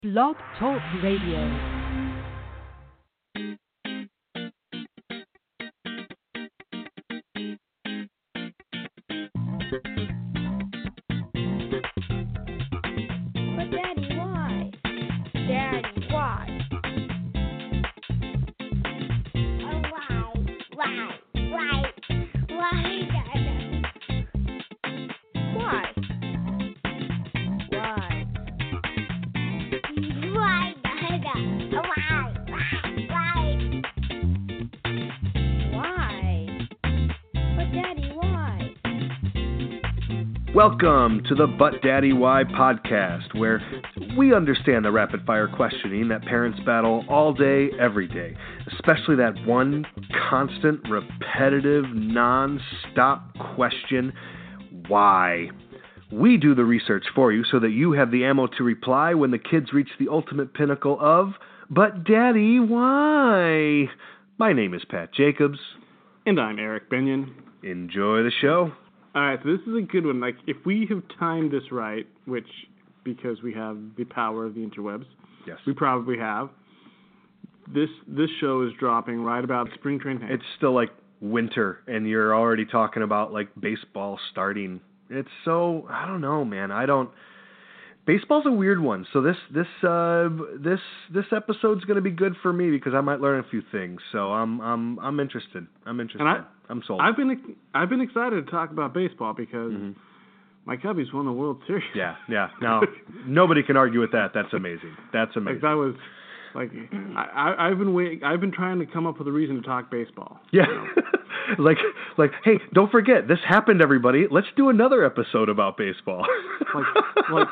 Blog Talk Radio. Welcome to the But Daddy Why podcast, where we understand the rapid-fire questioning that parents battle all day, every day, especially that one constant, repetitive, non-stop question, why? We do the research for you so that you have the ammo to reply when the kids reach the ultimate pinnacle of, but Daddy, why? My name is Pat Jacobs. And I'm Eric Benyon. Enjoy the show. All right, so this is a good one. Like, if we have timed this right, which, because we have the power of the interwebs, yes, we probably have, this show is dropping right about spring training. It's still like winter, and you're already talking about like baseball starting. It's so, I don't know, man. Baseball's a weird one. So this episode's going to be good for me because I might learn a few things. So I'm interested. And I'm sold. I've been excited to talk about baseball because my Cubbies won the World Series. Yeah. Now nobody can argue with that. That's amazing. Like that was like I've been trying to come up with a reason to talk baseball. Yeah. You know? like, hey, don't forget, this happened, everybody. Let's do another episode about baseball. like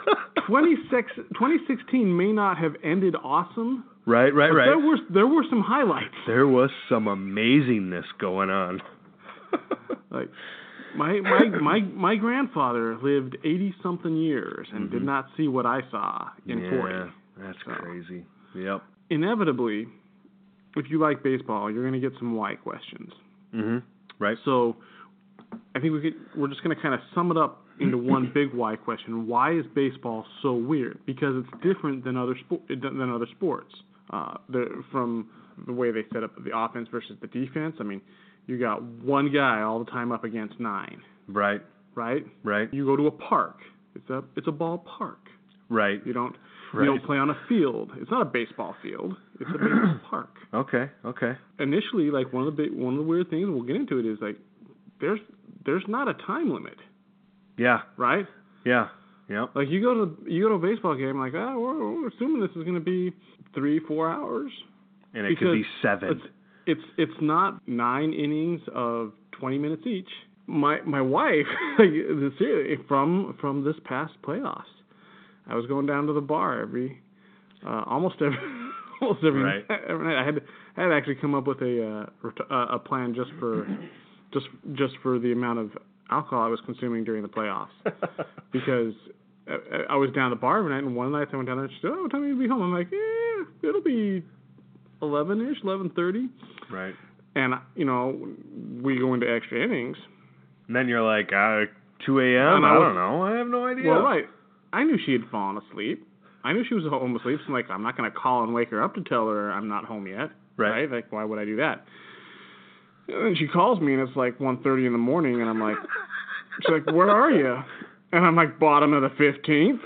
2016 may not have ended awesome. Right. There were some highlights. There was some amazingness going on. Like my grandfather lived 80-something years and did not see what I saw in 40. That's crazy. Yep. Inevitably, if you like baseball, you're going to get some why questions. Right. So I think we're just going to kind of sum it up into one big why question. Why is baseball so weird? Because it's different than other sports. From the way they set up the offense versus the defense. I mean, you got one guy all the time up against 9. Right. You go to a park. It's a ballpark. Right. You don't play on a field. It's not a baseball field. It's a baseball park. Okay. Initially, like one of the weird things, we'll get into it, is like there's not a time limit. Yeah. Right? Yeah. Yep. Like you go to a baseball game, like, we're assuming this is going to be 3-4 hours. And it could be 7. It's not 9 innings of 20 minutes each. My wife, seriously, from this past playoffs, I was going down to the bar almost every night. I had to actually come up with a plan just for the amount of alcohol I was consuming during the playoffs, because I was down at the bar every night, and one night I went down there and she said, "Oh, what time are you going to be home?" I'm like, it'll be 11-ish, 11:30. Right. And, we go into extra innings. And then you're like, 2 a.m.? I don't know. I have no idea. Well, right. I knew she had fallen asleep. I knew she was home asleep, so I'm not going to call and wake her up to tell her I'm not home yet. Right? Like, why would I do that? And then she calls me, and it's like 1:30 in the morning, and I'm like, she's like, "Where are you?" And I'm like, "Bottom of the 15th."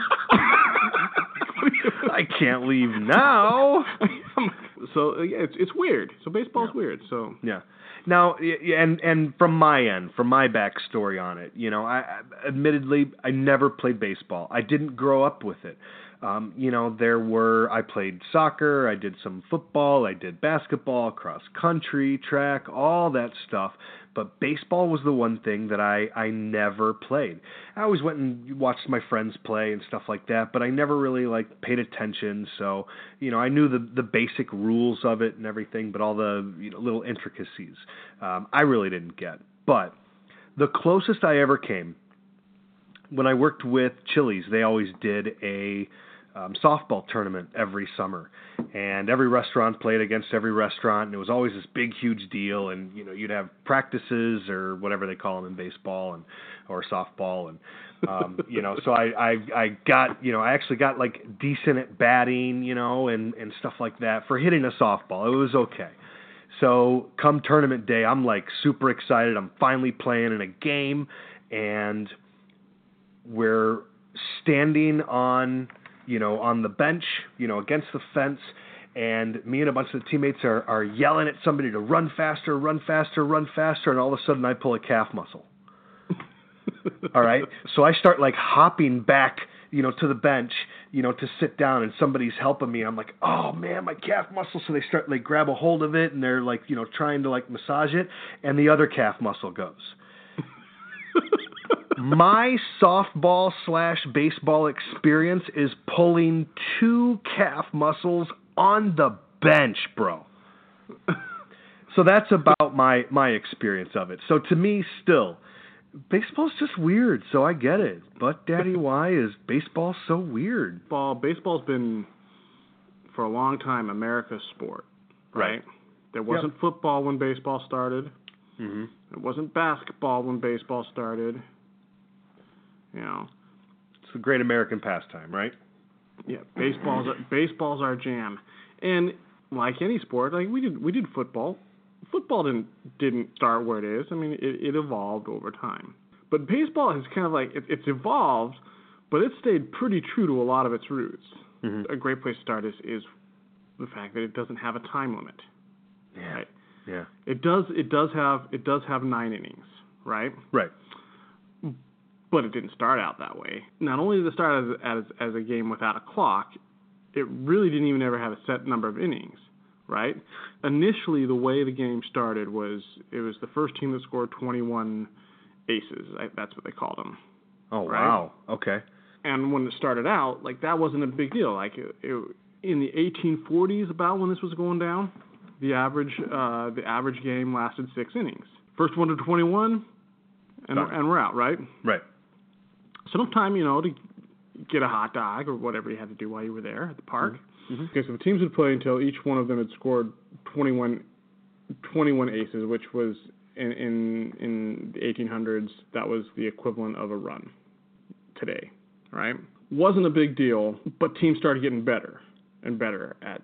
I can't leave now. So it's weird. So baseball's weird. So yeah. Now, and from my end, from my backstory on it, I admittedly I never played baseball. I didn't grow up with it. I played soccer, I did some football, I did basketball, cross country, track, all that stuff. But baseball was the one thing that I never played. I always went and watched my friends play and stuff like that, but I never really paid attention. So, I knew the basic rules of it and everything, but all the little intricacies, I really didn't get. But the closest I ever came, when I worked with Chili's, they always did a softball tournament every summer, and every restaurant played against every restaurant, and it was always this big, huge deal. And you'd have practices or whatever they call them in baseball or softball, and so I got I actually got like decent at batting, and stuff like that for hitting a softball. It was okay. So come tournament day, I'm like super excited. I'm finally playing in a game, and we're standing on the bench, against the fence, and me and a bunch of the teammates are yelling at somebody to run faster, run faster, run faster, and all of a sudden I pull a calf muscle. All right? So I start like hopping back, to the bench, to sit down, and somebody's helping me. I'm like, oh man, my calf muscle. So they start like grab a hold of it, and they're like, trying to like massage it, and the other calf muscle goes. My softball/baseball experience is pulling 2 calf muscles on the bench, bro. So that's about my experience of it. So to me, still, baseball's just weird, so I get it. But, Daddy, why is baseball so weird? Baseball's been, for a long time, America's sport, right? There wasn't football when baseball started. Mm-hmm. It wasn't basketball when baseball started. It's a great American pastime, right? Yeah, baseball's our jam. And like any sport, like we did football. Football didn't start where it is. I mean, it evolved over time. But baseball has kind of like it's evolved, but it stayed pretty true to a lot of its roots. Mm-hmm. A great place to start is the fact that it doesn't have a time limit. Yeah. Right? Yeah. It does have 9 innings, right? Right. But it didn't start out that way. Not only did it start as a game without a clock, it really didn't even ever have a set number of innings, right? Initially, the way the game started was it was the first team that scored 21 aces. That's what they called them. Oh, right? Wow. Okay. And when it started out, like that wasn't a big deal. Like in the 1840s, about when this was going down, the average game lasted 6 innings. First one to 21, and we're out, right? Right. So no time, to get a hot dog or whatever you had to do while you were there at the park. Mm-hmm. Okay, so the teams would play until each one of them had scored 21 aces, which was in the 1800s, that was the equivalent of a run today, right? Wasn't a big deal, but teams started getting better and better at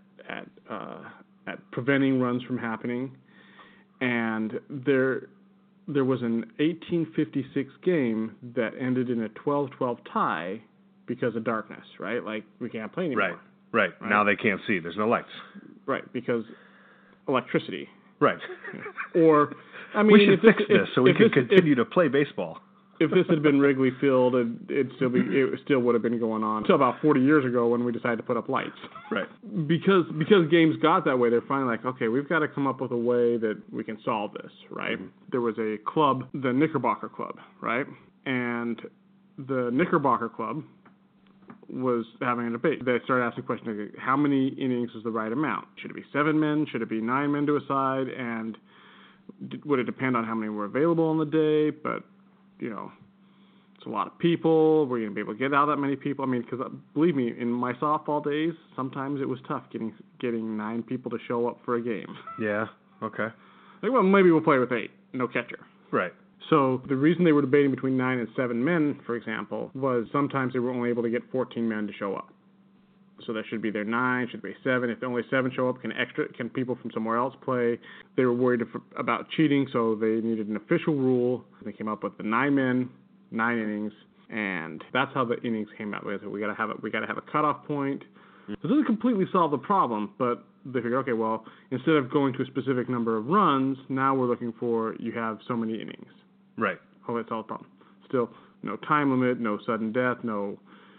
preventing runs from happening. And there was an 1856 game that ended in a 12-12 tie because of darkness, right? Like, we can't play anymore. Right. Now they can't see. There's no lights. Right, because electricity. Right. Or, I mean, we should fix this so we can continue to play baseball. If this had been Wrigley Field, it still would have been going on until about 40 years ago when we decided to put up lights. Right. Because games got that way, they're finally like, okay, we've got to come up with a way that we can solve this, right? Mm-hmm. There was a club, the Knickerbocker Club, right? And the Knickerbocker Club was having a debate. They started asking questions like, how many innings is the right amount? Should it be 7 men? Should it be 9 men to a side? And would it depend on how many were available on the day? But it's a lot of people. We're going to be able to get out that many people. I mean, because believe me, in my softball days, sometimes it was tough getting 9 people to show up for a game. Yeah. Okay. Like, well, maybe we'll play with 8, no catcher. Right. So the reason they were debating between 9 and 7 men, for example, was sometimes they were only able to get 14 men to show up. So there should be 9, should be 7. If only 7 show up, can people from somewhere else play? They were worried about cheating, so they needed an official rule. They came up with the 9 men, 9 innings, and that's how the innings came out. We got to have a cutoff point. This doesn't completely solve the problem, but they figured, okay, well, instead of going to a specific number of runs, now we're looking for you have so many innings. Right. Oh, that's all the problem. Still, no time limit, no sudden death, no,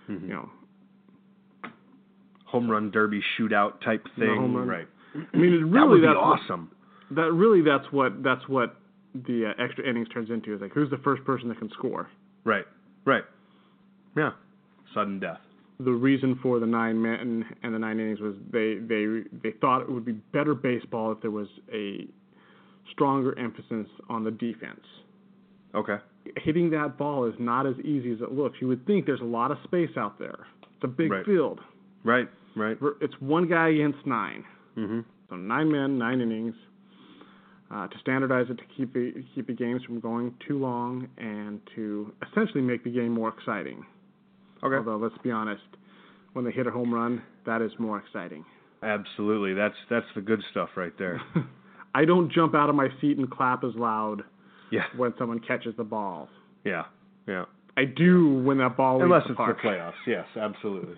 home run derby shootout type thing. No home run. Right. I mean, that would be awesome. That's what the extra innings turns into. Is like, who's the first person that can score? Right. Yeah. Sudden death. The reason for the 9 men and the 9 innings was they thought it would be better baseball if there was a stronger emphasis on the defense. Okay. Hitting that ball is not as easy as it looks. You would think there's a lot of space out there. It's a big field. Right. It's one guy against 9. Mm-hmm. So 9 men, 9 innings. To standardize it, to keep the games from going too long, and to essentially make the game more exciting. Okay. Although, let's be honest, when they hit a home run, that is more exciting. Absolutely. That's the good stuff right there. I don't jump out of my seat and clap as loud when someone catches the ball. Yeah. I do when that ball leaves Unless the it's park. the playoffs. Yes, absolutely.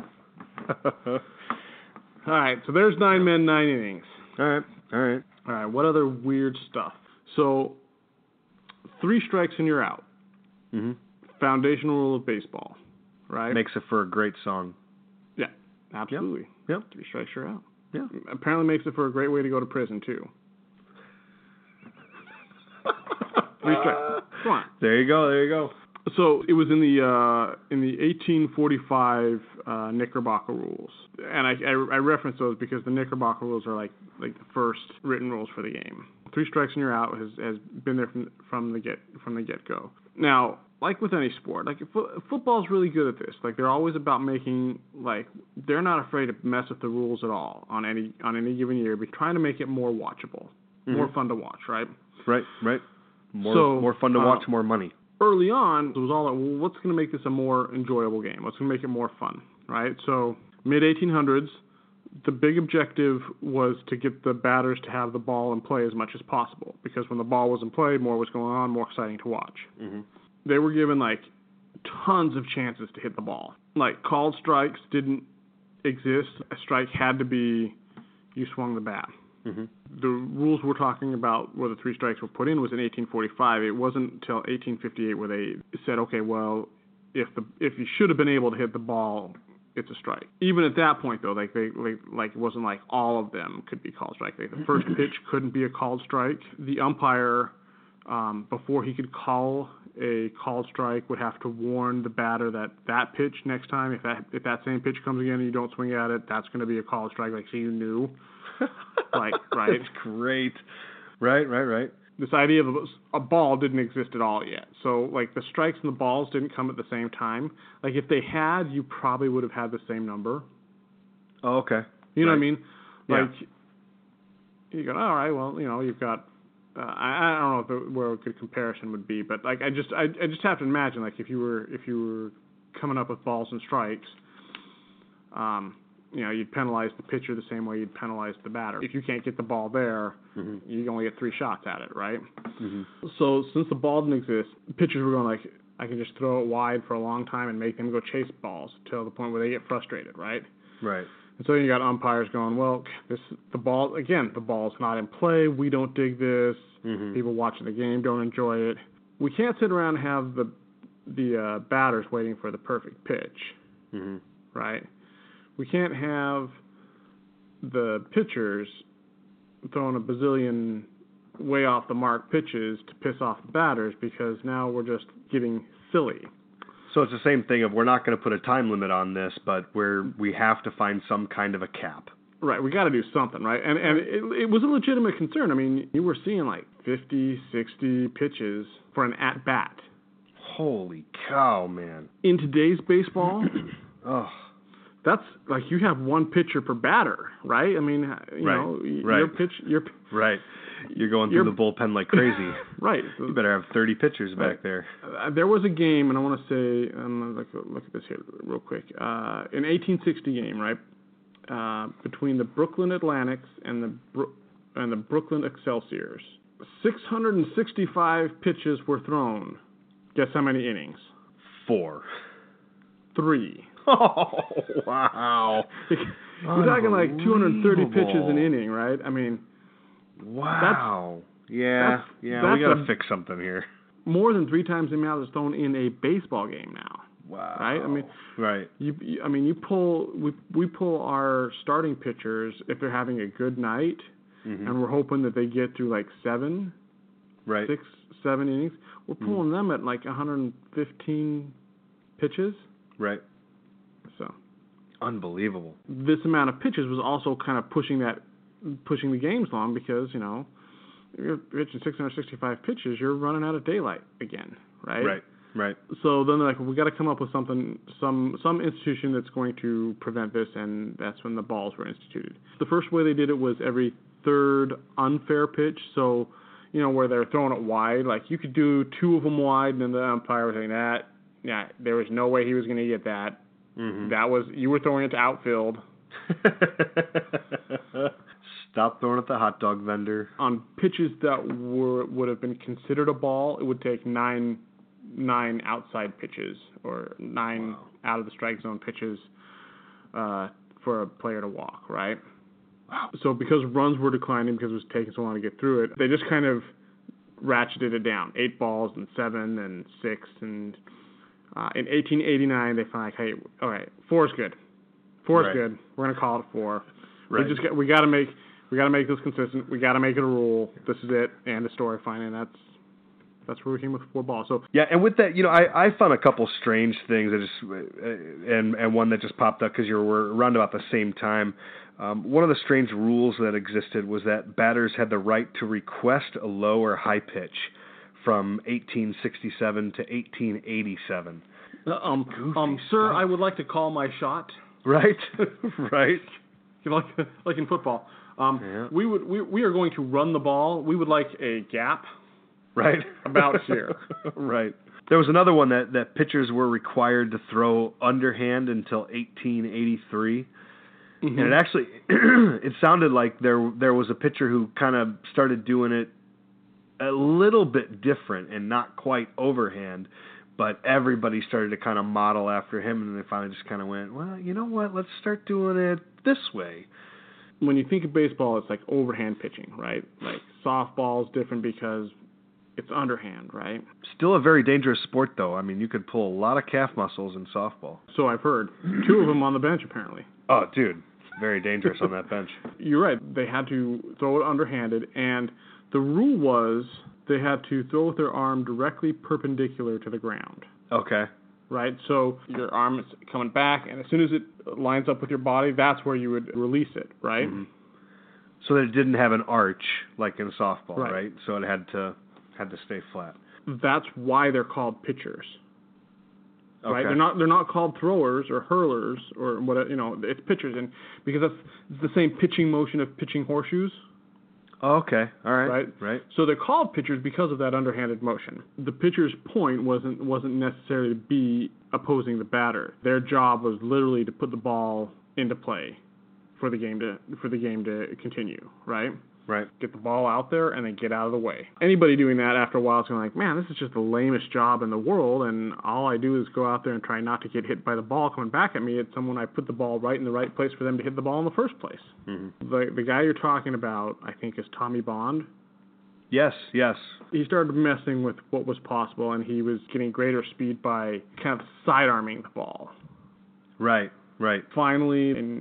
All right, so there's 9 men, 9 innings. All right. All right, what other weird stuff? So, 3 strikes and you're out. Mm-hmm. Foundational rule of baseball, right? Makes it for a great song. Yeah, absolutely. Yep. 3 strikes, you're out. Yeah. Apparently makes it for a great way to go to prison, too. 3 strikes. Come on. There you go. So it was in the 1845 Knickerbocker rules, and I reference those because the Knickerbocker rules are like the first written rules for the game. 3 strikes and you're out has been there from the get go. Now, like with any sport, like football's really good at this. Like they're always about making they're not afraid to mess with the rules at all on any given year, but trying to make it more watchable, more fun to watch, right? Right. More fun to watch, more money. Early on, it was all like, well, what's going to make this a more enjoyable game? What's going to make it more fun, right? So mid-1800s, the big objective was to get the batters to have the ball in play as much as possible, because when the ball was in play, more was going on, more exciting to watch. Mm-hmm. They were given tons of chances to hit the ball. Called strikes didn't exist. A strike had to be you swung the bat. Mm-hmm. The rules we're talking about where the 3 strikes were put in was in 1845. It wasn't until 1858 where they said, okay, well, if you should have been able to hit the ball, it's a strike. Even at that point, though, it wasn't like all of them could be called strike. The first pitch couldn't be a called strike. The umpire, before he could call a called strike, would have to warn the batter that pitch next time, if that same pitch comes again and you don't swing at it, that's going to be a called strike. So you knew. Right. That's great. Right. This idea of a ball didn't exist at all yet. So, the strikes and the balls didn't come at the same time. If they had, you probably would have had the same number. Oh, okay. You know what I mean? Yeah. You go, all right, well, you've got, I don't know where a good comparison would be, but, I just have to imagine, if you were coming up with balls and strikes, you'd penalize the pitcher the same way you'd penalize the batter. If you can't get the ball there, you only get 3 shots at it, right? Mm-hmm. So since the ball didn't exist, pitchers were going I can just throw it wide for a long time and make them go chase balls till the point where they get frustrated, right? Right. And so you got umpires going, well, the ball's not in play. We don't dig this. Mm-hmm. People watching the game don't enjoy it. We can't sit around and have the batters waiting for the perfect pitch, right? We can't have the pitchers throwing a bazillion way off the mark pitches to piss off the batters, because now we're just getting silly. So it's the same thing of we're not going to put a time limit on this, but we have to find some kind of a cap. Right, we got to do something, right? And it was a legitimate concern. I mean, you were seeing 50, 60 pitches for an at-bat. Holy cow, man. In today's baseball, that's you have 1 pitcher per batter, right? I mean, you know, your pitch, right. You're going through the bullpen like crazy. Right. You better have 30 pitchers back there. There was a game, and I want to say, I'm going to look at this here real quick. An 1860 game, right, between the Brooklyn Atlantics and the Brooklyn Excelsiors. 665 pitches were thrown. Guess how many innings? 4. 3. Oh, wow. You're talking 230 pitches an inning, right? I mean, wow. We got to fix something here. More than 3 times the amount that's thrown in a baseball game now. Wow. Right? I mean, right. We pull our starting pitchers if they're having a good night, and we're hoping that they get through 7, right, 6, 7 innings. We're pulling them at 115 pitches. Right. So, unbelievable. This amount of pitches was also kind of pushing the games along, because you're pitching 665 pitches, you're running out of daylight again, right? Right. Right. So then they're like, we got to come up with something, some institution that's going to prevent this, and that's when the balls were instituted. The first way they did it was every third unfair pitch. So, where they're throwing it wide, like you could do 2 of them wide, and then the umpire was saying that, yeah, there was no way he was going to get that. Mm-hmm. You were throwing it to outfield. Stop throwing at the hot dog vendor. On pitches that would have been considered a ball, it would take 9 outside pitches or 9 out of the strike zone pitches for a player to walk, right? Wow. So because runs were declining because it was taking so long to get through it, they just kind of ratcheted it down. 8 balls and 7 and 6 and in 1889 they find, hey, all right, 4 is good. 4 is good. We're gonna call it 4. Right. We gotta make this consistent. We gotta make it a rule. This is it. And the story fine, and that's where we came with 4 balls. So yeah, and with that, I found a couple strange things that and one that just popped up because you were around about the same time. One of the strange rules that existed was that batters had the right to request a low or high pitch from 1867 to 1887. Sir, I would like to call my shot. Right, right. Like in football. We are going to run the ball. We would like a gap. Right. About here. Right. There was another one that pitchers were required to throw underhand until 1883. Mm-hmm. And it actually, it sounded like there was a pitcher who kind of started doing it a little bit different and not quite overhand, but everybody started to kind of model after him, and they finally just kind of went, well, you know what, let's start doing it this way. When you think of baseball, it's like overhand pitching, right? Like softball is different because it's underhand, right? Still a very dangerous sport, though. I mean, you could pull a lot of calf muscles in softball. So I've heard. 2 of them on the bench, apparently. Oh, dude. Very dangerous on that bench. You're right. They had to throw it underhanded, and the rule was they had to throw with their arm directly perpendicular to the ground. Okay. Right? So your arm is coming back, and as soon as it lines up with your body, that's where you would release it, right? Mm-hmm. So that it didn't have an arch like in softball, right? So it had to stay flat. That's why they're called pitchers. Okay. Right? They're not called throwers or hurlers or whatever, it's pitchers, and because it's the same pitching motion of pitching horseshoes. Oh, okay. All right. Right. So they're called pitchers because of that underhanded motion. The pitcher's point wasn't necessarily to be opposing the batter. Their job was literally to put the ball into play for the game to continue, right? Right. Get the ball out there and then get out of the way. Anybody doing that after a while is going like, man, this is just the lamest job in the world, and all I do is go out there and try not to get hit by the ball coming back at me. It's someone I put the ball right in the right place for them to hit the ball in the first place. Mm-hmm. The guy you're talking about, I think, is Tommy Bond. Yes. He started messing with what was possible, and he was getting greater speed by kind of side-arming the ball. Right. Finally, in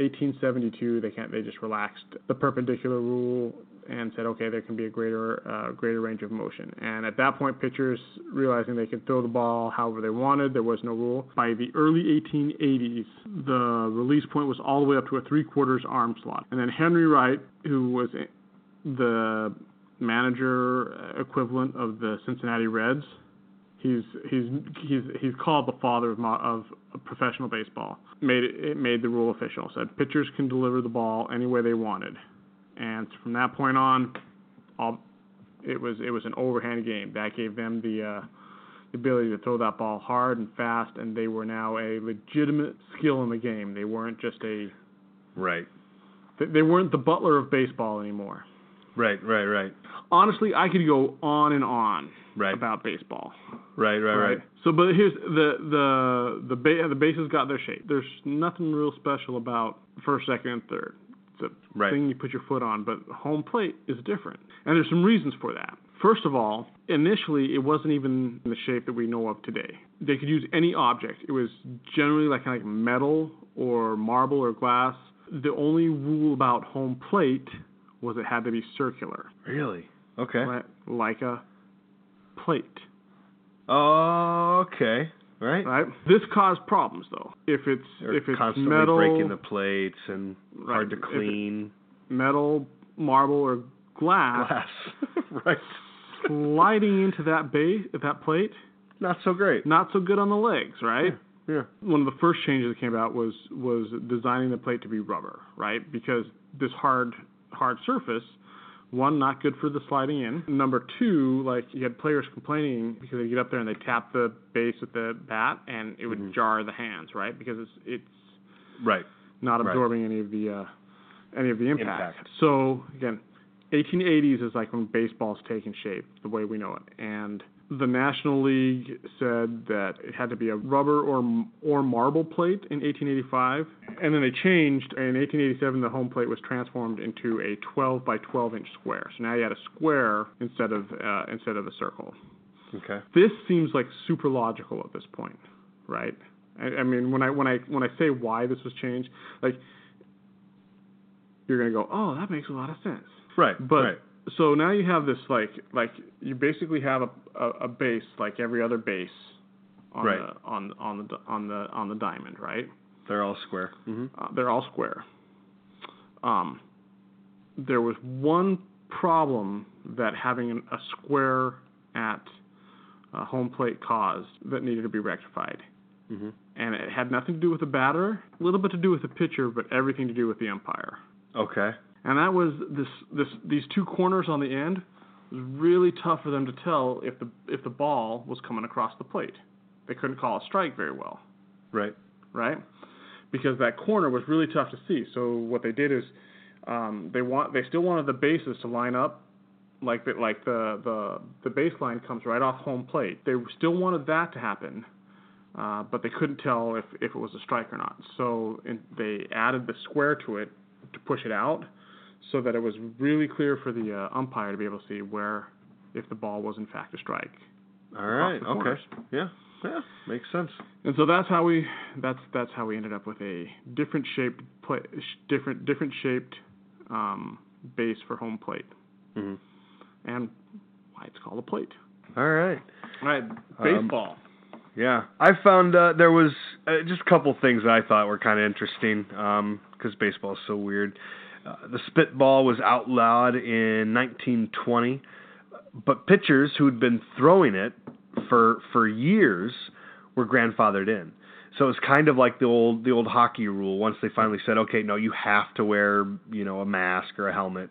1872, they just relaxed the perpendicular rule and said, okay, there can be a greater range of motion. And at that point, pitchers, realizing they could throw the ball however they wanted, there was no rule. By the early 1880s, the release point was all the way up to a 3/4 arm slot. And then Henry Wright, who was the manager equivalent of the Cincinnati Reds, he's called the father of professional baseball. Made the rule official. Said pitchers can deliver the ball any way they wanted, and from that point on, it was an overhand game. That gave them the ability to throw that ball hard and fast, and they were now a legitimate skill in the game. They weren't just right. They weren't the Butler of baseball anymore. Right. Honestly, I could go on and on about baseball. Right. So, but here's the bases got their shape. There's nothing real special about first, second, and third. It's a thing you put your foot on, but home plate is different, and there's some reasons for that. First of all, initially it wasn't even in the shape that we know of today. They could use any object. It was generally like metal or marble or glass. The only rule about home plate was it had to be circular. Really? Okay. Right? Like a plate. Oh, okay. Right. This caused problems though. If it's constantly metal, breaking the plates and hard to clean. Metal, marble, or glass. Right. Sliding into that plate not so great. Not so good on the legs, right? Yeah. One of the first changes that came about was designing the plate to be rubber, right? Because this hard surface, one, not good for the sliding in. Number two, like you had players complaining because they get up there and they tap the base with the bat and it would jar the hands, right? Because it's right. not absorbing any of the impact. So again, 1880s is like when baseball's taking shape, the way we know it, and the National League said that it had to be a rubber or marble plate in 1885, and then they changed. In 1887, the home plate was transformed into a 12 by 12 inch square. So now you had a square instead of a circle. Okay. This seems like super logical at this point, right? I mean, when I say why this was changed, like you're gonna go, oh, that makes a lot of sense. Right. But right. So now you have this like you basically have a base like every other base on the diamond, right? They're all square. Mm-hmm. They're all square. There was one problem that having a square at home plate caused that needed to be rectified. Mm-hmm. And it had nothing to do with the batter, a little bit to do with the pitcher, but everything to do with the umpire. Okay. And that was these two corners on the end. It was really tough for them to tell if the ball was coming across the plate. They couldn't call a strike very well. Right. Right? Because that corner was really tough to see. So what they did is they still wanted the bases to line up like the baseline comes right off home plate. They still wanted that to happen. But they couldn't tell if it was a strike or not. So they added the square to it to push it out, so that it was really clear for the umpire to be able to see if the ball was in fact a strike. All right. Okay. Yeah. Makes sense. And so that's how we ended up with a different shaped base for home plate, and why it's called a plate. All right. All right. Baseball. Yeah, I found there was just a couple things that I thought were kind of interesting because baseball is so weird. The spitball was outlawed in 1920, but pitchers who'd been throwing it for years were grandfathered in. So it's kind of like the old hockey rule. Once they finally said, okay, no, you have to wear a mask or a helmet,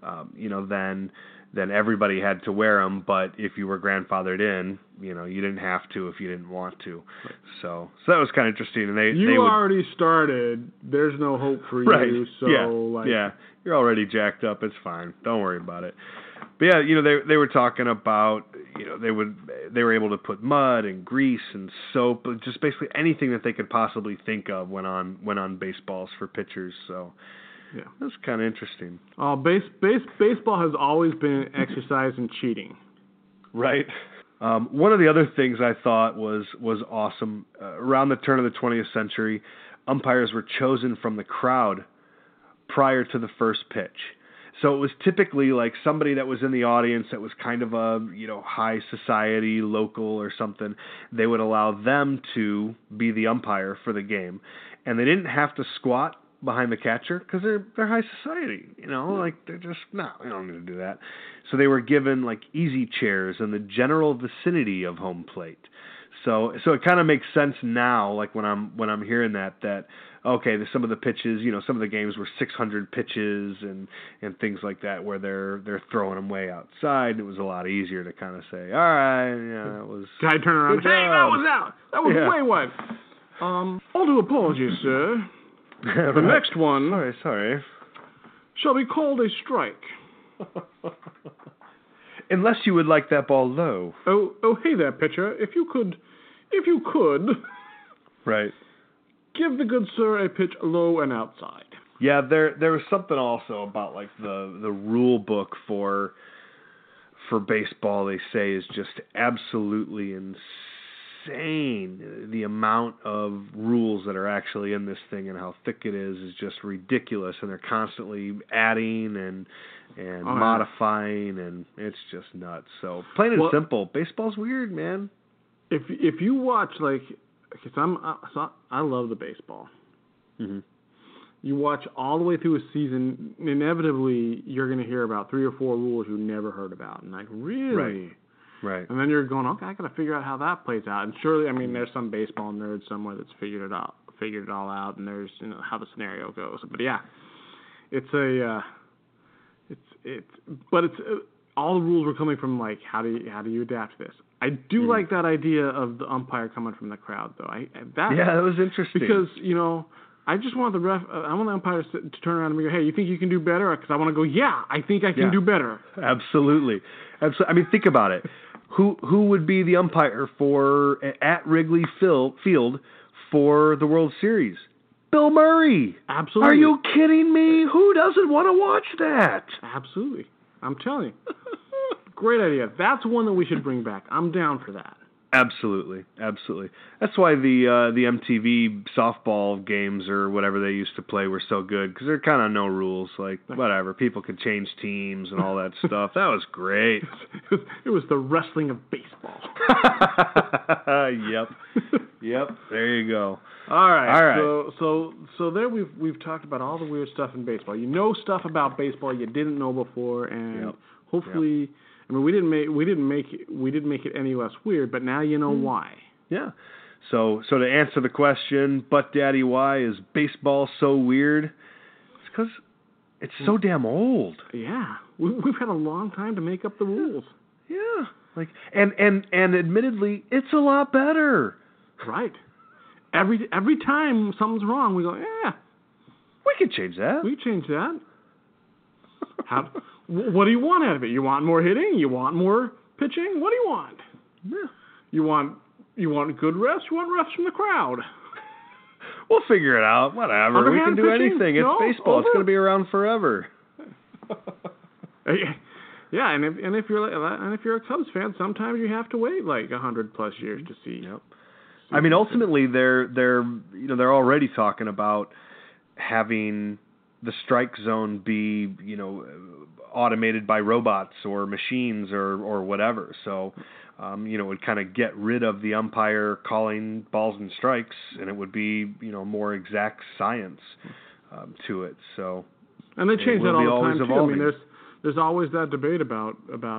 then everybody had to wear them. But if you were grandfathered in, you didn't have to if you didn't want to. Right. So that was kind of interesting. And they already started. There's no hope for right. you. So yeah, you're already jacked up. It's fine. Don't worry about it. But yeah, they were talking about they were able to put mud and grease and soap, just basically anything that they could possibly think of went on baseballs for pitchers. So. Yeah, that's kind of interesting. Baseball has always been an exercise in cheating. Right. One of the other things I thought was awesome, around the turn of the 20th century, umpires were chosen from the crowd prior to the first pitch. So it was typically like somebody that was in the audience that was kind of a high society, local or something. They would allow them to be the umpire for the game, and they didn't have to squat behind the catcher because they're high society, like they're just we don't need to do that. So they were given like easy chairs in the general vicinity of home plate. So it kind of makes sense now, like when I'm hearing that okay, some of the pitches, some of the games were 600 pitches and things like that where they're throwing them way outside. It was a lot easier to kind of say, all right, that was. Guy turn around, hey, that was out. That was way wide. All due apologies, sir. The next one sorry. shall be called a strike. Unless you would like that ball low. Oh, hey there, pitcher. If you could, right, give the good sir a pitch low and outside. Yeah, there was something also about like the rule book for baseball. They say is just absolutely insane. The amount of rules that are actually in this thing and how thick it is just ridiculous, and they're constantly adding and modifying, and it's just nuts. So plain and simple, baseball's weird, man. If you watch I love the baseball. Mm-hmm. You watch all the way through a season, inevitably you're going to hear about 3 or 4 rules you never heard about, and like really. Right. Right. And then you're going, okay, I got to figure out how that plays out. And surely, I mean, there's some baseball nerd somewhere that's figured it all out, and there's how the scenario goes. But yeah, all the rules were coming from like how do you adapt to this? I do like that idea of the umpire coming from the crowd, though. That was interesting because I just want I want the umpire to turn around and go, hey, you think you can do better? Because I want to go, yeah, I think I can do better. Absolutely. I mean, think about it. Who would be the umpire at Wrigley Field for the World Series? Bill Murray. Absolutely. Are you kidding me? Who doesn't want to watch that? Absolutely. I'm telling you. Great idea. That's one that we should bring back. I'm down for that. Absolutely. That's why the MTV softball games or whatever they used to play were so good, because there are kind of no rules. Like, whatever. People could change teams and all that stuff. That was great. It was the wrestling of baseball. Yep. There you go. All right. So there we've talked about all the weird stuff in baseball. You know stuff about baseball you didn't know before, and hopefully, I mean, we didn't make it any less weird, but now you know why. Yeah. So to answer the question, Butt Daddy, why is baseball so weird? It's because it's so damn old. Yeah. We've had a long time to make up the rules. Yeah. Like and admittedly, it's a lot better. Right. Every time something's wrong, we go, yeah. We can change that. We can change that. What do you want out of it? You want more hitting? You want more pitching? What do you want? Yeah. You want good refs? You want refs from the crowd? We'll figure it out. Whatever. We can do pitching? anything. It's baseball. Over? It's going to be around forever. Yeah, and if you're a Cubs fan, sometimes you have to wait like 100+ years to see. Yep. I mean, ultimately, they're already talking about having the strike zone be automated by robots or machines or whatever. So, it would kind of get rid of the umpire calling balls and strikes, and it would be more exact science to it. So, and they change that all the time too. Evolving. I mean, there's always that debate about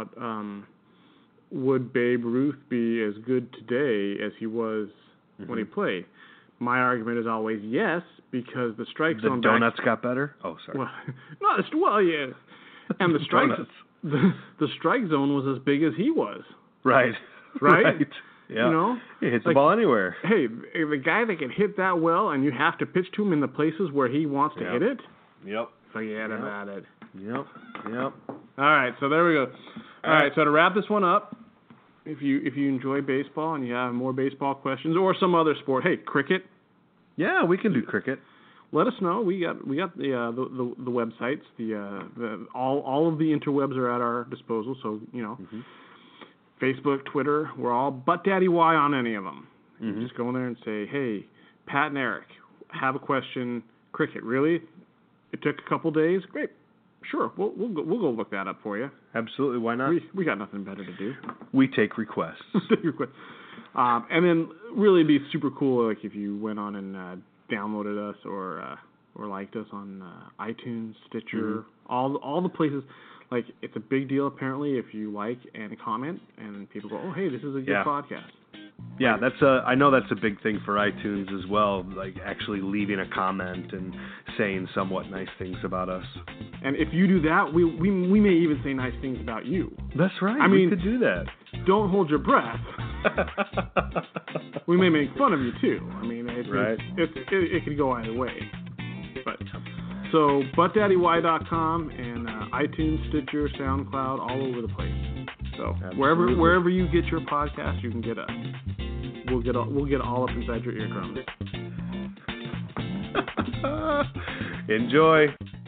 would Babe Ruth be as good today as he was when he played? My argument is always yes, because the strike zone. The donuts got better? Oh, sorry. Yeah. And the strike the strike zone was as big as he was. Right. Yeah. He hits the ball anywhere. Hey, the guy that can hit that well, and you have to pitch to him in the places where he wants to hit it. Yep. Forget about it. Yep. All right, so there we go. All right, so to wrap this one up, if you enjoy baseball and you have more baseball questions or some other sport, hey, cricket. Yeah, we can do cricket. Let us know. We got the websites. All of the interwebs are at our disposal. So Facebook, Twitter, we're all Butt Daddy Y on any of them. You just go in there and say, hey, Pat and Eric, have a question. Cricket, really? It took a couple days. Great. Sure, we'll go look that up for you. Absolutely, why not? We got nothing better to do. We take requests. And then really be super cool like if you went on and downloaded us or liked us on iTunes, Stitcher, all the places. Like, it's a big deal apparently if you like and comment and people go, oh hey, this is a good podcast. Yeah, I know that's a big thing for iTunes as well, like actually leaving a comment and saying somewhat nice things about us. And if you do that, we may even say nice things about you. That's right. I mean, we could do that. Don't hold your breath. We may make fun of you too. I mean, it could go either way. But so buttdaddy.com and iTunes, Stitcher, SoundCloud, all over the place. So wherever you get your podcast, you can get us. We'll get all up inside your eardrums. Enjoy.